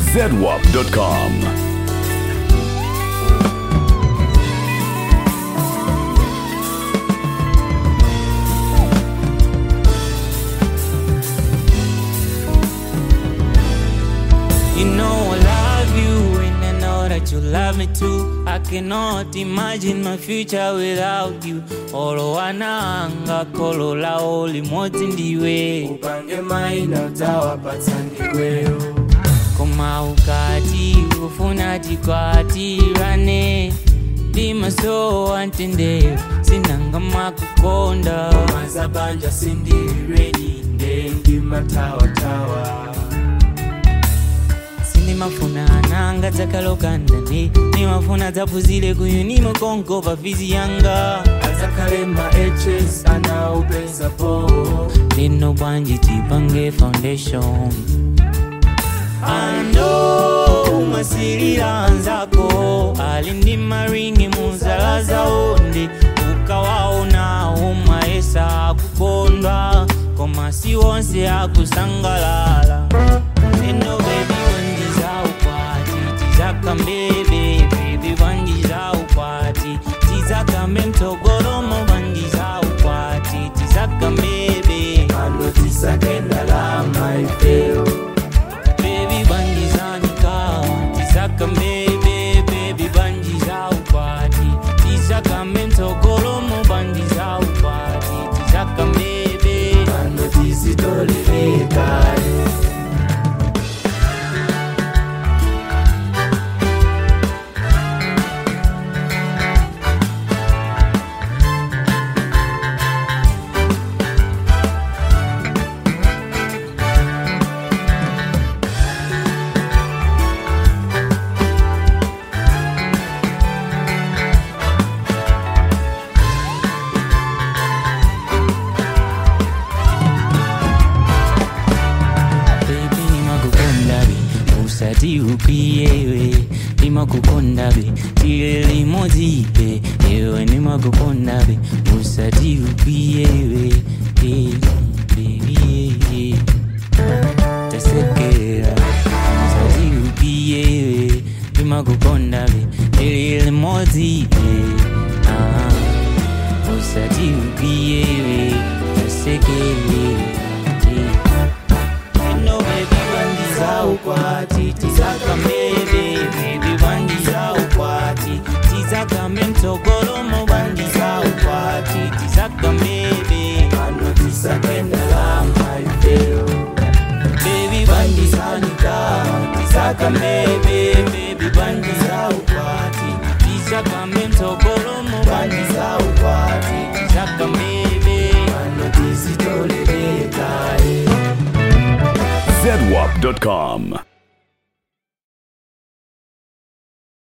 ZWAP.com. You know I love you and I know that you love me too. I cannot imagine my future without you. Olowananga kolola oli moti ndiwe. Upange maina utawapata ndikweo. Koma ukati ufuna tikwati rane. Dima so antende sinanga makukonda. Mazabanja sindi ready ndengi matawa. Nimafuna nanga takalokandani nimafuna tapuzile kuyunimo konko pafizi yanga Azakalema HS anaupeza po Lino banji tipange foundation Ando umasirila anzako Alindi maringi muzalaza onde Ukawaona umaesa kukondwa Komasi wonse akusangalala Eno baby Baby, baby, bandiza ukwati Tizaka mtogoro mo bandiza ukwati Tizaka baby Ano tisakenda la my feel Baby, bandiza nika Tizaka baby, baby, bandiza ukwati Tizaka mtogoro mo bandiza ukwati Tizaka baby Ano tisitoleleka Usati ukiyewe Nima kukondabe Tiyeli mozipe Ewe nima kukondabe Usati ukiyewe Baby Tasekera Usati ukiyewe Nima kukondabe Tiyeli mozipe Usati ukiyewe Tasekera ukwati Tizaka baby, baby bandiza ukwati Tizaka mtogoro mo bandiza ukwati Tizaka baby Ano tisakenda la my feel Baby bandiza nika Tizaka baby, baby bandiza ukwati Tizaka mtogoro mo bandiza ukwati Tizaka baby Ano tisitoleleka ZWAP.com.